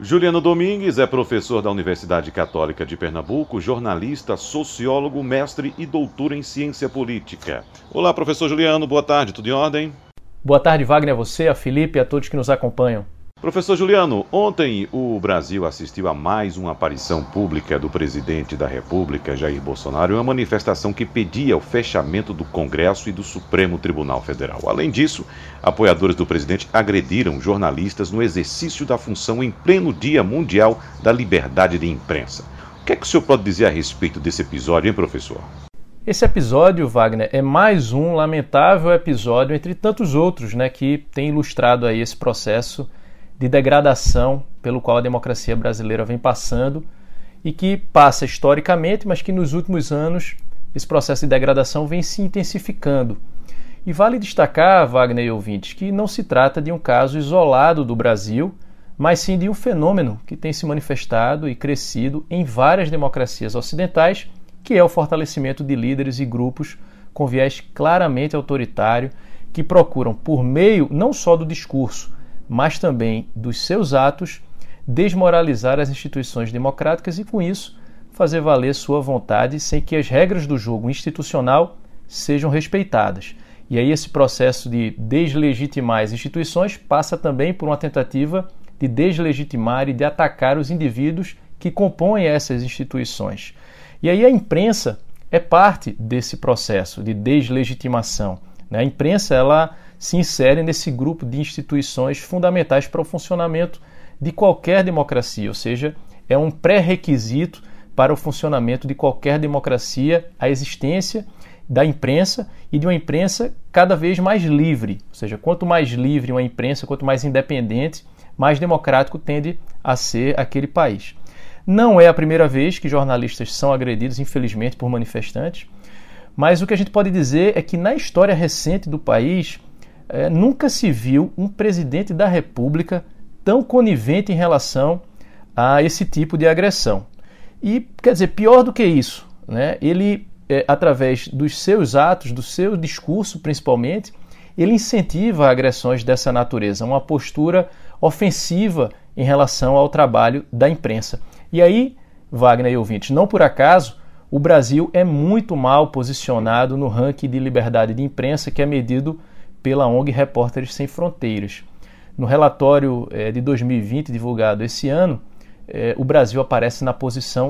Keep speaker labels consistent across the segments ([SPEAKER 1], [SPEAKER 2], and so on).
[SPEAKER 1] Juliano Domingues é professor da Universidade Católica de Pernambuco, jornalista, sociólogo, mestre e doutor em ciência política. Olá, professor Juliano, boa tarde, tudo em ordem?
[SPEAKER 2] Boa tarde, Wagner, a você, a Felipe e a todos que nos acompanham.
[SPEAKER 1] Professor Juliano, ontem o Brasil assistiu a mais uma aparição pública do presidente da República, Jair Bolsonaro, em uma manifestação que pedia o fechamento do Congresso e do Supremo Tribunal Federal. Além disso, apoiadores do presidente agrediram jornalistas no exercício da função em pleno Dia Mundial da Liberdade de Imprensa. O que é que o senhor pode dizer a respeito desse episódio, hein, professor?
[SPEAKER 2] Esse episódio, Wagner, é mais um lamentável episódio entre tantos outros, que tem ilustrado aí esse processo de degradação pelo qual a democracia brasileira vem passando e que passa historicamente, mas que nos últimos anos esse processo de degradação vem se intensificando. E vale destacar, Wagner e ouvintes, que não se trata de um caso isolado do Brasil, mas sim de um fenômeno que tem se manifestado e crescido em várias democracias ocidentais, que é o fortalecimento de líderes e grupos com viés claramente autoritário que procuram, por meio não só do discurso, mas também dos seus atos, desmoralizar as instituições democráticas e, com isso, fazer valer sua vontade sem que as regras do jogo institucional sejam respeitadas. E aí esse processo de deslegitimar as instituições passa também por uma tentativa de deslegitimar e de atacar os indivíduos que compõem essas instituições. E aí a imprensa é parte desse processo de deslegitimação. A imprensa, ela se insere nesse grupo de instituições fundamentais para o funcionamento de qualquer democracia, ou seja, é um pré-requisito para o funcionamento de qualquer democracia a existência da imprensa e de uma imprensa cada vez mais livre, ou seja, quanto mais livre uma imprensa, quanto mais independente, mais democrático tende a ser aquele país. Não é a primeira vez que jornalistas são agredidos, infelizmente, por manifestantes, mas o que a gente pode dizer é que na história recente do país, nunca se viu um presidente da República tão conivente em relação a esse tipo de agressão. E, quer dizer, pior do que isso, ele, através dos seus atos, do seu discurso principalmente, ele incentiva agressões dessa natureza, uma postura ofensiva em relação ao trabalho da imprensa. E aí, Wagner e ouvintes, não por acaso, o Brasil é muito mal posicionado no ranking de liberdade de imprensa que é medido pela ONG Repórteres Sem Fronteiras. No relatório de 2020, divulgado esse ano, o Brasil aparece na posição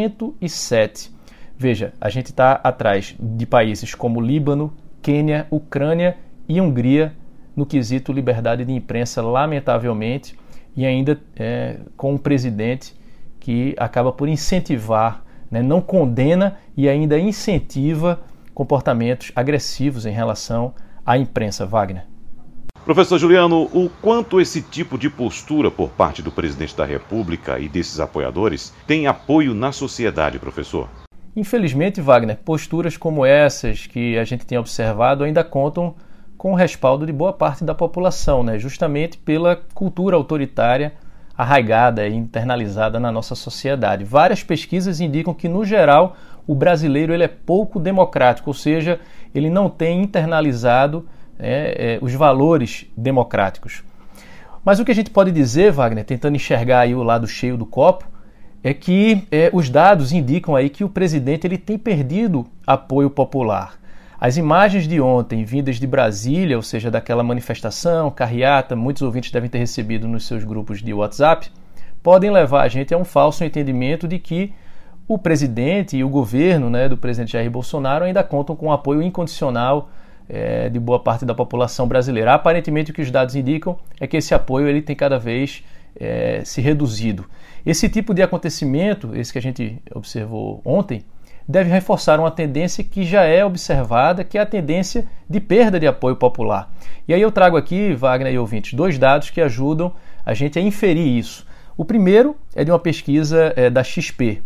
[SPEAKER 2] 107. Veja, a gente está atrás de países como Líbano, Quênia, Ucrânia e Hungria no quesito liberdade de imprensa, lamentavelmente, e ainda com um presidente que acaba por incentivar, não condena e ainda incentiva comportamentos agressivos em relação à imprensa, Wagner.
[SPEAKER 1] Professor Juliano, o quanto esse tipo de postura por parte do presidente da República e desses apoiadores tem apoio na sociedade, professor?
[SPEAKER 2] Infelizmente, Wagner, posturas como essas que a gente tem observado ainda contam com o respaldo de boa parte da população, justamente pela cultura autoritária arraigada e internalizada na nossa sociedade. Várias pesquisas indicam que, no geral, o brasileiro ele é pouco democrático, ou seja, ele não tem internalizado os valores democráticos. Mas o que a gente pode dizer, Wagner, tentando enxergar aí o lado cheio do copo, é que os dados indicam aí que o presidente ele tem perdido apoio popular. As imagens de ontem, vindas de Brasília, ou seja, daquela manifestação, carreata, muitos ouvintes devem ter recebido nos seus grupos de WhatsApp, podem levar a gente a um falso entendimento de que o presidente e o governo do presidente Jair Bolsonaro ainda contam com o apoio incondicional de boa parte da população brasileira. Aparentemente, o que os dados indicam é que esse apoio ele tem cada vez se reduzido. Esse tipo de acontecimento, esse que a gente observou ontem, deve reforçar uma tendência que já é observada, que é a tendência de perda de apoio popular. E aí eu trago aqui, Wagner e ouvintes, 2 dados que ajudam a gente a inferir isso. O primeiro é de uma pesquisa da XP.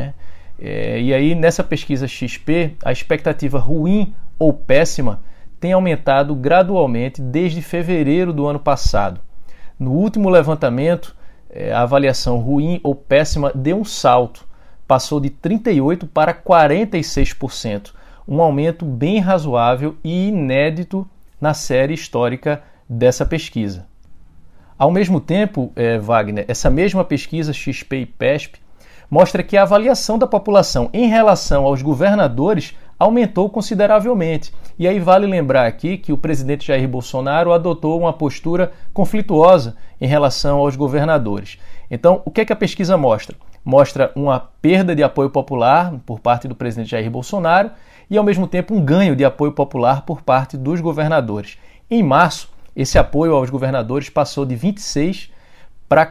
[SPEAKER 2] E aí nessa pesquisa XP, a expectativa ruim ou péssima tem aumentado gradualmente desde fevereiro do ano passado. No último levantamento, a avaliação ruim ou péssima deu um salto, passou de 38% para 46%, um aumento bem razoável e inédito na série histórica dessa pesquisa. Ao mesmo tempo, Wagner, essa mesma pesquisa XP e PESP mostra que a avaliação da população em relação aos governadores aumentou consideravelmente. E aí vale lembrar aqui que o presidente Jair Bolsonaro adotou uma postura conflituosa em relação aos governadores. Então, o que é que a pesquisa mostra? Mostra uma perda de apoio popular por parte do presidente Jair Bolsonaro e, ao mesmo tempo, um ganho de apoio popular por parte dos governadores. Em março, esse apoio aos governadores passou de 26% para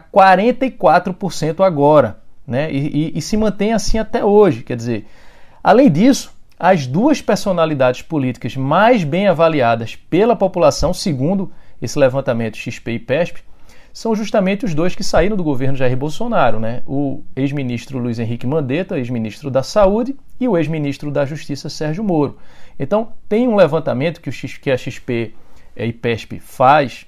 [SPEAKER 2] 44% agora, né? E se mantém assim até hoje. Quer dizer, além disso, as duas personalidades políticas mais bem avaliadas pela população, segundo esse levantamento XP e PESP, são justamente os dois que saíram do governo Jair Bolsonaro, né? O ex-ministro Luiz Henrique Mandetta, ex-ministro da Saúde, e o ex-ministro da Justiça Sérgio Moro. Então, tem um levantamento que a XP e PESP faz,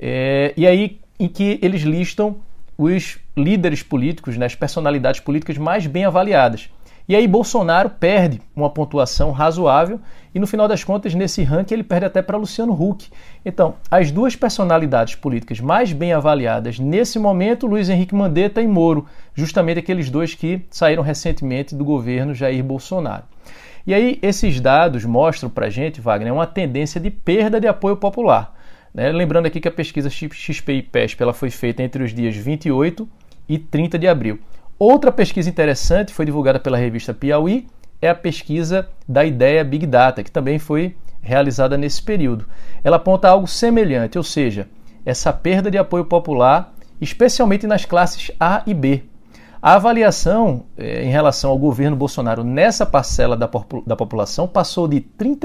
[SPEAKER 2] e aí em que eles listam os líderes políticos, né, as personalidades políticas mais bem avaliadas. E aí Bolsonaro perde uma pontuação razoável e, no final das contas, nesse ranking ele perde até para Luciano Huck. Então, as duas personalidades políticas mais bem avaliadas nesse momento, Luiz Henrique Mandetta e Moro, justamente aqueles dois que saíram recentemente do governo Jair Bolsonaro. E aí esses dados mostram para a gente, Wagner, uma tendência de perda de apoio popular. Né? Lembrando aqui que a pesquisa XP e PESP ela foi feita entre os dias 28 e 30 de abril. Outra pesquisa interessante foi divulgada pela revista Piauí, é a pesquisa da Ideia Big Data, que também foi realizada nesse período. Ela aponta algo semelhante, ou seja, essa perda de apoio popular, especialmente nas classes A e B. A avaliação em relação ao governo Bolsonaro nessa parcela da população passou de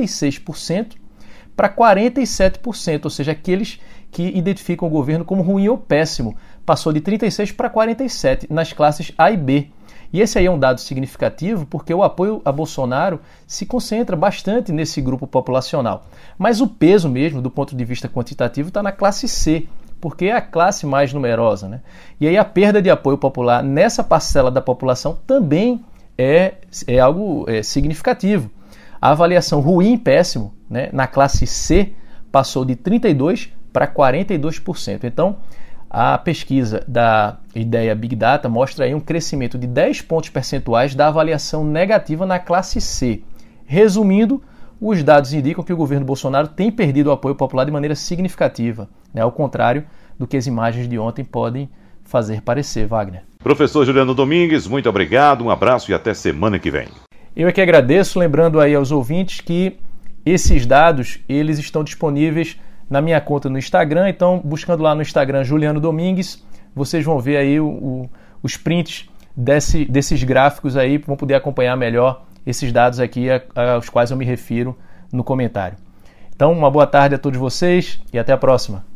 [SPEAKER 2] 36% para 47%, ou seja, aqueles que identificam o governo como ruim ou péssimo, passou de 36% para 47% nas classes A e B. E esse aí é um dado significativo porque o apoio a Bolsonaro se concentra bastante nesse grupo populacional. Mas o peso mesmo, do ponto de vista quantitativo, está na classe C, porque é a classe mais numerosa, né? E aí a perda de apoio popular nessa parcela da população também é algo significativo. A avaliação ruim e péssimo, né, na classe C passou de 32% para 42%. Então, a pesquisa da Ideia Big Data mostra aí um crescimento de 10 pontos percentuais da avaliação negativa na classe C. Resumindo, os dados indicam que o governo Bolsonaro tem perdido o apoio popular de maneira significativa, né, ao contrário do que as imagens de ontem podem fazer parecer, Wagner.
[SPEAKER 1] Professor Juliano Domingues, muito obrigado, um abraço e até semana que vem.
[SPEAKER 2] Eu é que agradeço, lembrando aí aos ouvintes que esses dados eles estão disponíveis na minha conta no Instagram, então buscando lá no Instagram Juliano Domingues, vocês vão ver aí os prints desses gráficos aí, vão poder acompanhar melhor esses dados aqui aos quais eu me refiro no comentário. Então, uma boa tarde a todos vocês e até a próxima.